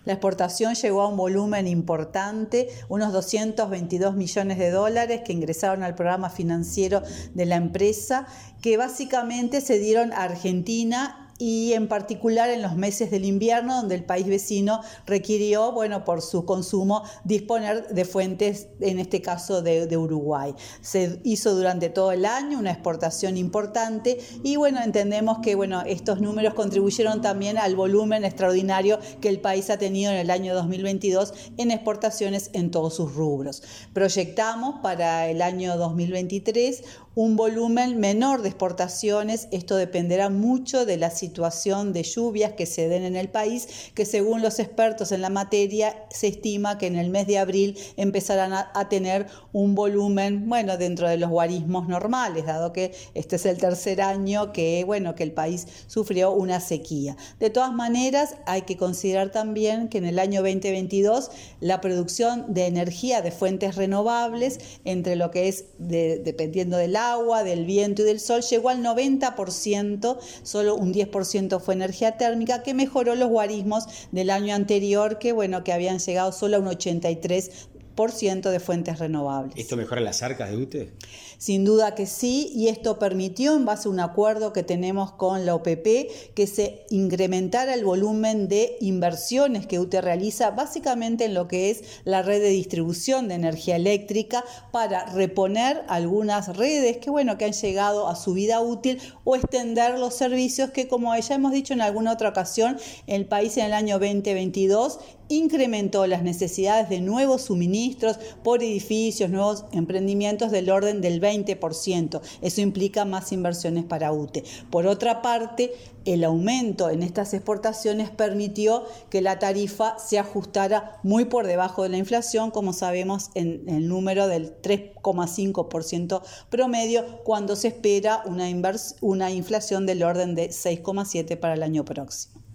La exportación llegó a un volumen importante, unos 222 millones de dólares que ingresaron al programa financiero de la empresa, que básicamente se dieron a Argentina y en particular en los meses del invierno, donde el país vecino requirió, por su consumo, disponer de fuentes, en este caso de Uruguay. Se hizo durante todo el año una exportación importante y entendemos que estos números contribuyeron también al volumen extraordinario que el país ha tenido en el año 2022 en exportaciones en todos sus rubros. Proyectamos para el año 2023 un volumen menor de exportaciones. Esto dependerá mucho de la situación de lluvias que se den en el país, que según los expertos en la materia se estima que en el mes de abril empezarán a tener un volumen, dentro de los guarismos normales, dado que este es el tercer año que el país sufrió una sequía. De todas maneras, hay que considerar también que en el año 2022 la producción de energía de fuentes renovables, entre lo que es dependiendo del agua, del viento y del sol, llegó al 90%, solo un 10% fue energía térmica, que mejoró los guarismos del año anterior, que habían llegado solo a un 83% de fuentes renovables. ¿Esto mejora las arcas de UTE? Sin duda que sí, y esto permitió, en base a un acuerdo que tenemos con la OPP, que se incrementara el volumen de inversiones que UTE realiza, básicamente en lo que es la red de distribución de energía eléctrica, para reponer algunas redes que han llegado a su vida útil, o extender los servicios que, como ya hemos dicho en alguna otra ocasión, el país en el año 2022 incrementó las necesidades de nuevos suministros por edificios, nuevos emprendimientos del orden del 20%. Eso implica más inversiones para UTE. Por otra parte, el aumento en estas exportaciones permitió que la tarifa se ajustara muy por debajo de la inflación, como sabemos, en el número del 3,5% promedio, cuando se espera una inflación del orden de 6,7% para el año próximo.